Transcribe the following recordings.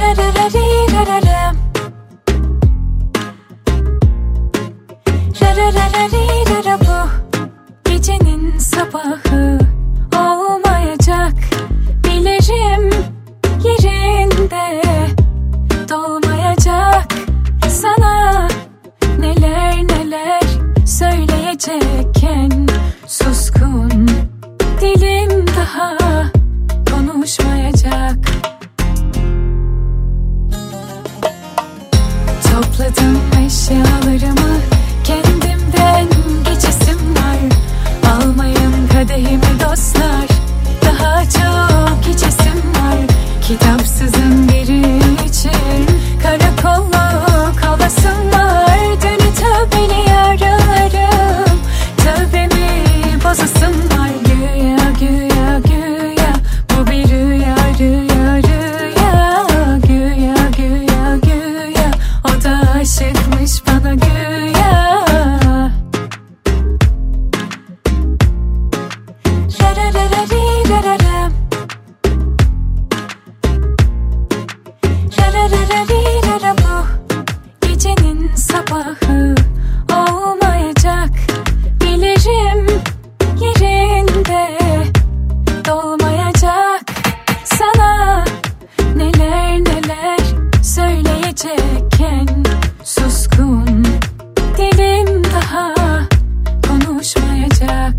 Bu gecenin sabahı olmayacak, bilirim yerinde dolmayacak. Sana neler neler söyleyecekken suskun dilim daha konuşmayacak. Topladım eşyalarımı, kendimden geçesim var. Almayın kadehimi dostlar, daha çok içesim var. Kitapsızın biri için karakolluk olasım var. Dönü tövbeli yaralarım, tövbemi bozasım var. Güya güya güya bu bir rüya rüya rüya. Güya güya güya o da aşıkmış bana güya. Bu gecenin sabahı olmayacak, bilirim yerinde dolmayacak. Sana neler neler söyleyecekken suskun dilim daha konuşmayacak.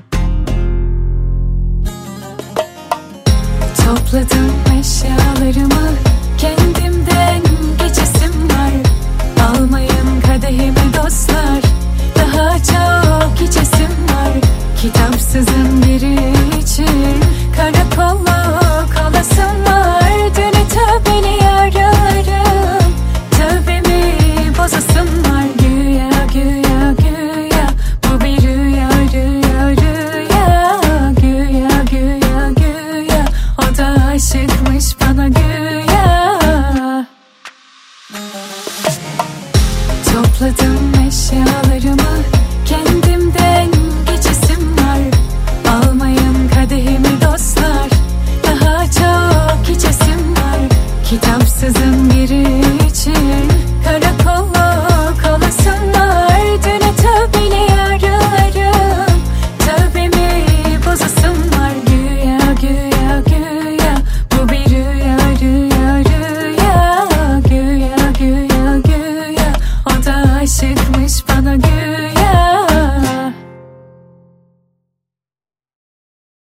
Topladım eşyalarımı, kendimden geçesim var. Almayın kadehimi dostlar,